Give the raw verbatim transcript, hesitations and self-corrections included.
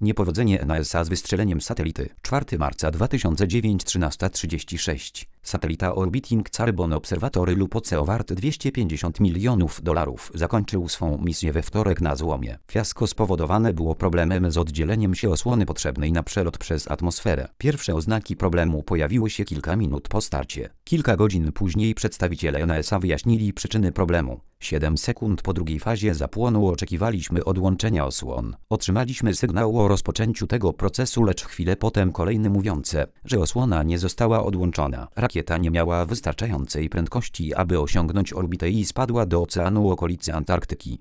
Niepowodzenie N A S A z wystrzeleniem satelity. czwartego marca dwa tysiące dziewięć, trzynasta trzydzieści sześć. Satelita Orbiting Carbon Observatory lub O C E O wart dwieście pięćdziesiąt milionów dolarów zakończył swą misję we wtorek na złomie. Fiasko spowodowane było problemem z oddzieleniem się osłony potrzebnej na przelot przez atmosferę. Pierwsze oznaki problemu pojawiły się kilka minut po starcie. Kilka godzin później przedstawiciele N A S A wyjaśnili przyczyny problemu. siedem sekund po drugiej fazie zapłonu oczekiwaliśmy odłączenia osłon. Otrzymaliśmy sygnał o rozpoczęciu tego procesu, lecz chwilę potem kolejny mówiące, że osłona nie została odłączona. Rakieta nie miała wystarczającej prędkości, aby osiągnąć orbitę i spadła do oceanu okolicy Antarktyki.